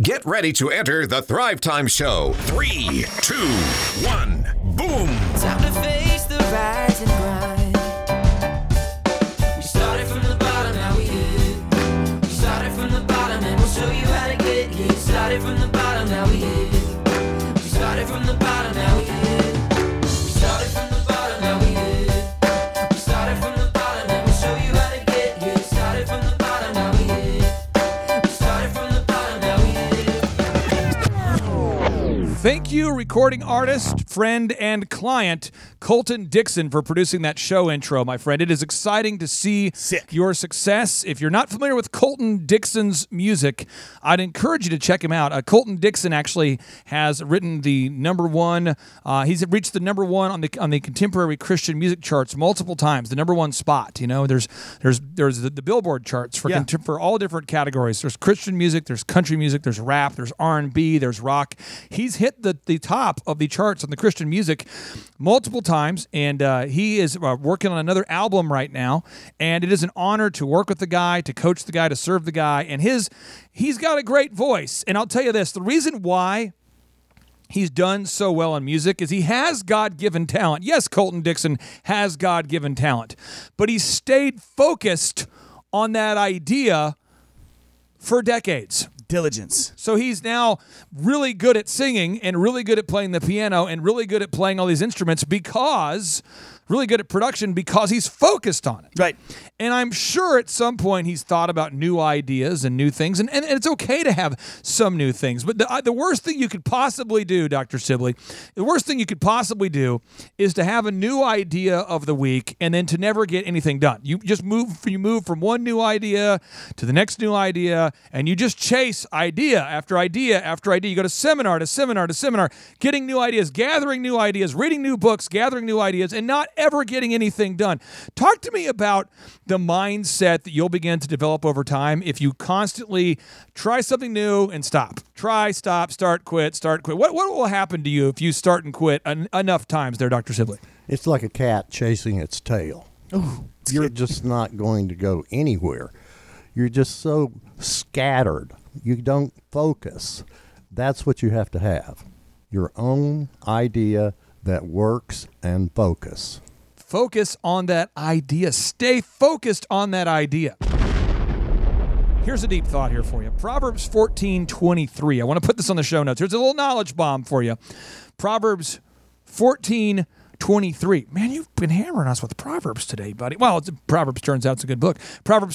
Get ready to enter the Thrive Time Show. 3, 2, 1, boom! Time to face the rise and grind. We started from the bottom, now we here. We started from the bottom and we'll show you how to get here. We started from the bottom, now we here. We started from the bottom, now we here. We started from the bottom, now we here. We started from the bottom and we'll show you how to get here. We started from the bottom, now we here. We started from the bottom, now we here. Thank you, recording artist, friend, and client, Colton Dixon, for producing that show intro, my friend. It is exciting to see your success. If you're not familiar with Colton Dixon's music, I'd encourage you to check him out. Colton Dixon actually has written the number one. He's reached the number one on the contemporary Christian music charts multiple times. The number one spot. You know, there's the Billboard charts for all different categories. There's Christian music, there's country music, there's rap, there's R&B, there's rock. He's hit the top of the charts on the Christian music multiple times, and he is working on another album right now, and it is an honor to work with the guy, to coach the guy, to serve the guy, and he's got a great voice. And I'll tell you this, the reason why he's done so well in music is he has God-given talent. Yes, Colton Dixon has God-given talent, but he stayed focused on that idea for decades. Diligence. So he's now really good at singing and really good at playing the piano and really good at playing all these instruments really good at production because he's focused on it. Right. And I'm sure at some point he's thought about new ideas and new things, and it's okay to have some new things. But the worst thing you could possibly do, Dr. Sibley, the worst thing you could possibly do is to have a new idea of the week and then to never get anything done. You just move from one new idea to the next new idea, and you just chase idea after idea after idea. You go to seminar to seminar to seminar, getting new ideas, gathering new ideas, reading new books, gathering new ideas, and not ever getting anything done. Talk to me about the mindset that you'll begin to develop over time if you constantly try something new and stop. Try, stop, start, quit, start, quit. What will happen to you if you start and quit enough times there, Dr. Sibley? It's like a cat chasing its tail. Ooh, You're just not going to go anywhere. You're just so scattered. You don't focus. That's what you have to have. Your own idea that works and focus. Focus on that idea. Stay focused on that idea. Here's a deep thought here for you. Proverbs 14:23. I want to put this on the show notes. Here's a little knowledge bomb for you. Proverbs 14:23. Man, you've been hammering us with Proverbs today, buddy. Well, Proverbs turns out it's a good book. Proverbs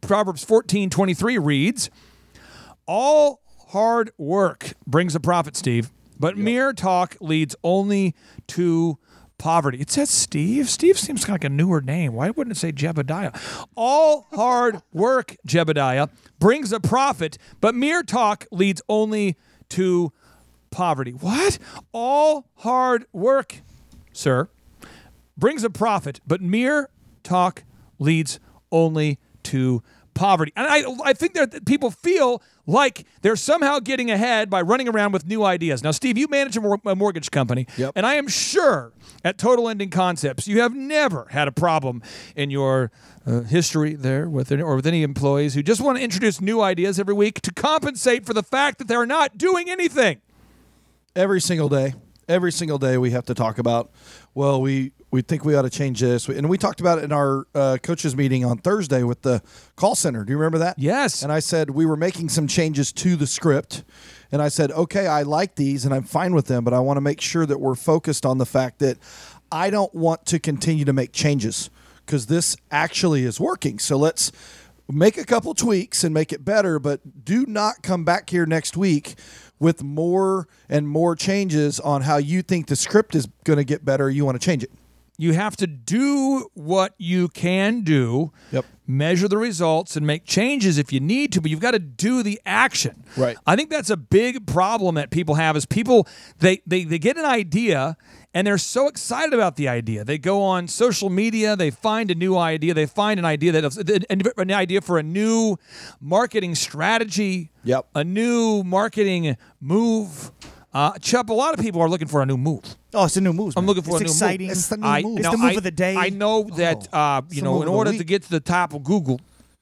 14:23 reads, "All hard work brings a profit, Steve, but mere talk leads only to poverty." It says Steve. Steve seems like a newer name. Why wouldn't it say Jebediah? All hard work, Jebediah, brings a profit, but mere talk leads only to poverty. What? All hard work, sir, brings a profit, but mere talk leads only to poverty. And I think that people feel like they're somehow getting ahead by running around with new ideas. Now, Steve, you manage a mortgage company, and I am sure at Total Ending Concepts you have never had a problem in your history there with any employees who just want to introduce new ideas every week to compensate for the fact that they're not doing anything. Every single day we have to talk about, well, we think we ought to change this. And we talked about it in our coaches meeting on Thursday with the call center. Do you remember that? Yes. And I said we were making some changes to the script. And I said, okay, I like these and I'm fine with them, but I want to make sure that we're focused on the fact that I don't want to continue to make changes because this actually is working. So let's make a couple tweaks and make it better, but do not come back here next week with more and more changes on how you think the script is going to get better. You want to change it. You have to do what you can do, measure the results, and make changes if you need to, but you've got to do the action. Right. I think that's a big problem that people have is people, they get an idea, and they're so excited about the idea. They go on social media, they find a new idea, they find an idea an idea for a new marketing strategy, a new marketing move. Chup, a lot of people are looking for a new move. Oh, it's a new move. I'm looking for it's a new exciting. move. It's the new move. It's the move of the day. I know that, in order to get to the top of Google,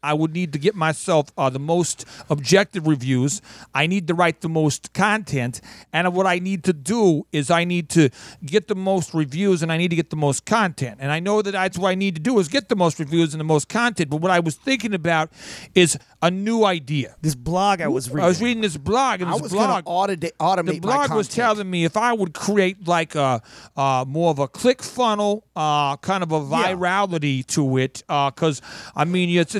I would need to get myself the most objective reviews. I need to write the most content. And what I need to do is I need to get the most reviews and I need to get the most content. And I know that that's what I need to do is get the most reviews and the most content. But what I was thinking about is a new idea. This blog I was reading. I was reading this blog, and I this was going blog, to automate the my blog was content. telling me if I would create like a more of a click funnel, kind of a virality to it, because I mean it's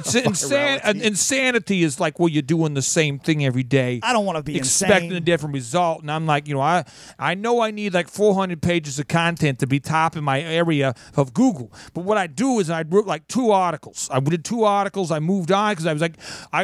insanity is like, well, you're doing the same thing every day. I don't want to be expecting insane. a different result, and I'm like, I know I need like 400 pages of content to be top in my area of Google. But what I do is I wrote like 2 articles. I did 2 articles. I moved on because I was like,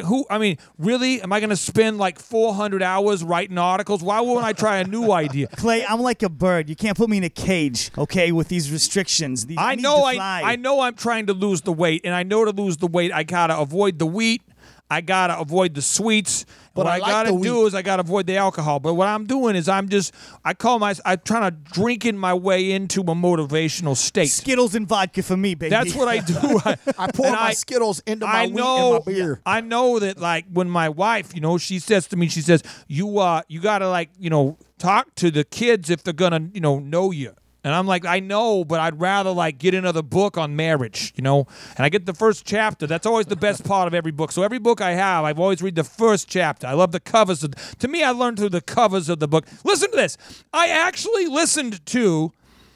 really? Am I going to spend like 400 hours writing articles? Why wouldn't I try a new idea? Clay, I'm like a bird. You can't put me in a cage, okay, with these restrictions. I need to fly. I know I'm trying to lose the weight, and I know to lose the weight, I got to avoid the wheat. I got to avoid the sweets. But what I I like got to the do wheat. is I got to avoid the alcohol. But what I'm doing is I'm trying to drinking my way into a motivational state. Skittles and vodka for me, baby. That's what I do. I pour and my Skittles into my wheat and my beer. I know that, like, when my wife, she says to me, she says, you got to, like, talk to the kids if they're going to, know you. And I'm like, I know, but I'd rather like get another book on marriage, And I get the first chapter. That's always the best part of every book. So every book I have, I've always read the first chapter. I love the covers. To me, I learned through the covers of the book. Listen to this. I actually listened to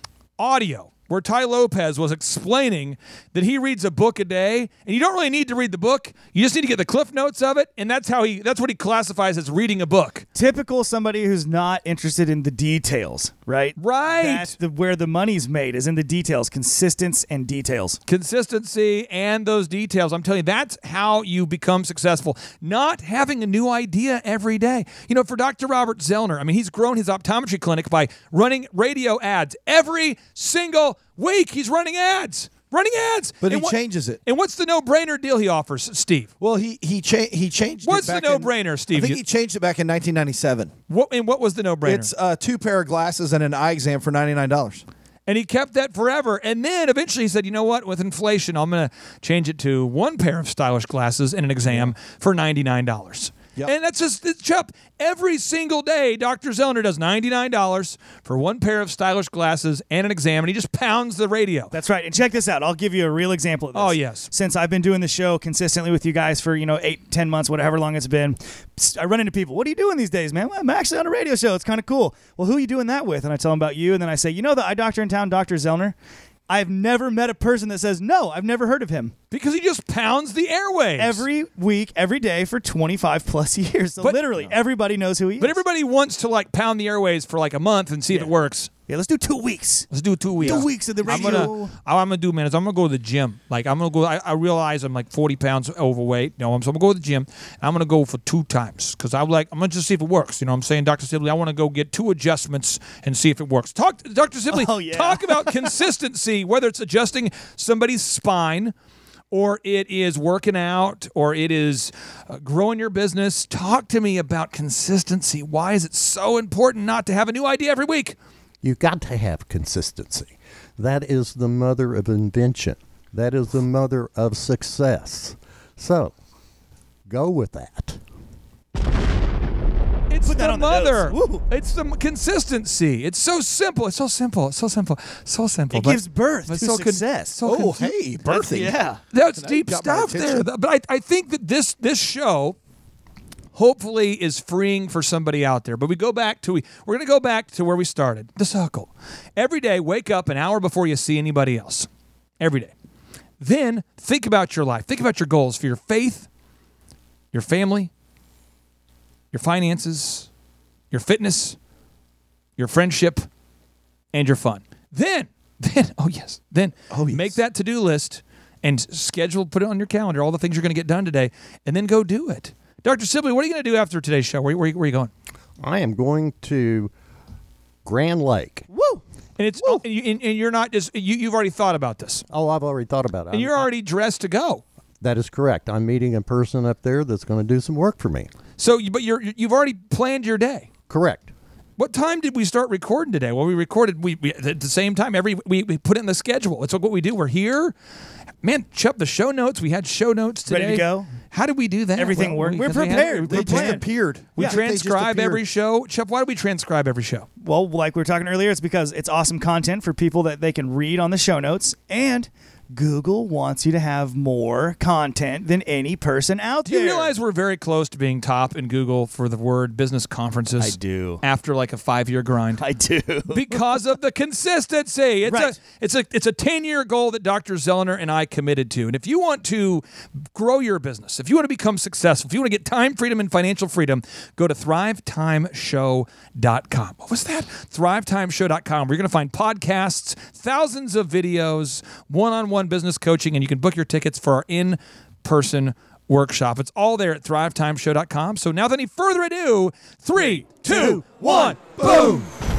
audio where Ty Lopez was explaining that he reads a book a day, and you don't really need to read the book. You just need to get the cliff notes of it, and that's what he classifies as reading a book. Typical somebody who's not interested in the details, right? Right. That's where the money's made, is in the details, consistency and details. Consistency and those details. I'm telling you, that's how you become successful. Not having a new idea every day. For Dr. Robert Zellner, he's grown his optometry clinic by running radio ads every single week. He's running ads. But he changes it. And what's the no-brainer deal he offers, Steve? Well, he changed What's it back the no-brainer, Steve? I think he changed it back in 1997. What was the no-brainer? It's 2 pair of glasses and an eye exam for $99. And he kept that forever. And then eventually he said, you know what? With inflation, I'm going to change it to 1 pair of stylish glasses and an exam for $99. Yep. And that's just Chup. Every single day, Dr. Zellner does $99 for 1 pair of stylish glasses and an exam, and he just pounds the radio. That's right. And check this out. I'll give you a real example of this. Oh, yes. Since I've been doing the show consistently with you guys for, 8, 10 months, whatever long it's been, I run into people. What are you doing these days, man? Well, I'm actually on a radio show. It's kind of cool. Well, who are you doing that with? And I tell them about you, and then I say, the eye doctor in town, Dr. Zellner? I've never met a person that says, no, I've never heard of him. Because he just pounds the airwaves. Every week, every day for 25 plus years. So literally, everybody knows who he is. But everybody wants to like pound the airwaves for like a month and see if it works. Yeah, let's do 2 weeks. Let's do 2 weeks. 2 weeks of the radio. I'm gonna do, man, is I'm gonna go to the gym. Like I'm gonna go. I realize I'm like 40 pounds overweight. So I'm gonna go to the gym. And I'm gonna go for 2 times because I'm gonna just see if it works. I'm saying, Dr. Sibley, I want to go get 2 adjustments and see if it works. Dr. Sibley. Oh, yeah. Talk about consistency. Whether it's adjusting somebody's spine, or it is working out, or it is growing your business. Talk to me about consistency. Why is it so important not to have a new idea every week? You've got to have consistency. That is the mother of invention. That is the mother of success. So, go with that. It's Put that the on the mother. notes. Woo. It's the consistency. It's so simple. It's so simple. It's so simple. So simple. It gives birth but to so success. so Hey, birthing. Yeah. That's Now deep you got my stuff there. attention. But I think that this show hopefully is freeing for somebody out there. But we're going to go back to where we started. The circle. Every day, wake up an hour before you see anybody else. Every day. Then think about your life. Think about your goals for your faith, your family, your finances, your fitness, your friendship, and your fun. Then make that to-do list and put it on your calendar, all the things you're going to get done today, and then go do it. Dr. Sibley, what are you going to do after today's show? Where are you going? I am going to Grand Lake. Woo! And it's and you're not just you've already thought about this, Oh, I've already thought about it. and you're already dressed to go. That is correct. I'm meeting a person up there that's going to do some work for me. So, but you've already planned your day. Correct. What time did we start recording today? Well, we recorded we at the same time. We put it in the schedule. It's what we do. We're here. Man, Chup, the show notes. We had show notes today. Ready to go? How did we do that? Everything worked. We're prepared. They just appeared. We Yeah. transcribe They just every show. Chup, why do we transcribe every show? Well, like we were talking earlier, it's because it's awesome content for people that they can read on the show notes, and Google wants you to have more content than any person out Do there. you realize we're very close to being top in Google for the word business conferences? I do. After like a 5-year grind. I do. Because of the consistency. Right. It's a 10-year goal that Dr. Zellner and I committed to. And if you want to grow your business, if you want to become successful, if you want to get time freedom and financial freedom, go to thrivetimeshow.com. What was that? thrivetimeshow.com. Where you're going to find podcasts, thousands of videos, one-on-one business coaching, and you can book your tickets for our in-person workshop. It's all there at thrivetimeshow.com. So now, without any further ado, 3, 2, 1, boom!